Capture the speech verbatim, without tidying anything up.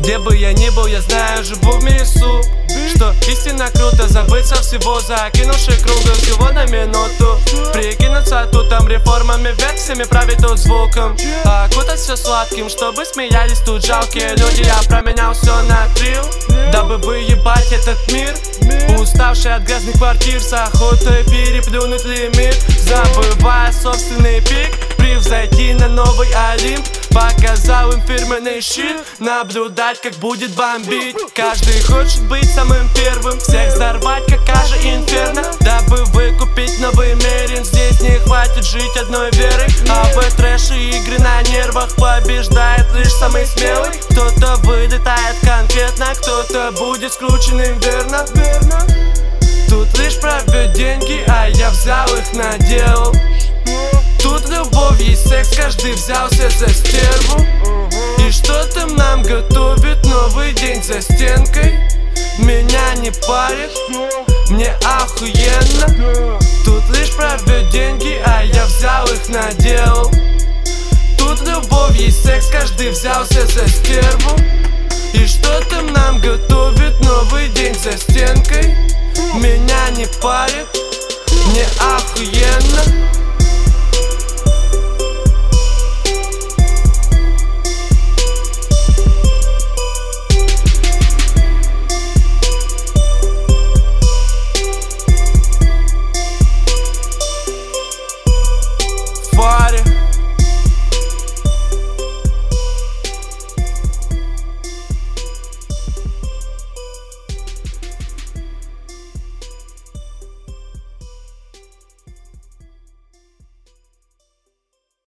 Где бы я ни был, я знаю, живу в лесу. Что истинно круто забыться всего, закинувши кругом всего на минуту. Прикинуться тут там реформами, вверх всеми править тут звуком. Окутать все сладким, чтобы смеялись тут жалкие люди. Я променял все на трил, дабы выебать этот мир. Уставший от грязных квартир, с охотой переплюнуть лимит. Забывая собственный пик, превзойти на новый Олимп. Показал им фирменный щит, наблюдать, как будет бомбить. Каждый хочет быть самым первым, всех взорвать, как Кажа Инферно. Дабы выкупить новый Мерин, здесь не хватит жить одной верой. А в трэше игры на нервах побеждает лишь самый смелый. Кто-то вылетает конкретно, кто-то будет скрученным верно. Тут лишь правят деньги, а я взял их, наделал. Тут любовь есть секс, каждый взялся за стерву. И что-то нам готовит новый день за стенкой. Меня не парит, мне охуенно. Тут лишь правят деньги, а я взял их, наделал. Тут любовь есть секс, каждый взялся за стерву. И что-то нам готовит новый день за стенкой. Меня не парит, мне охуенно.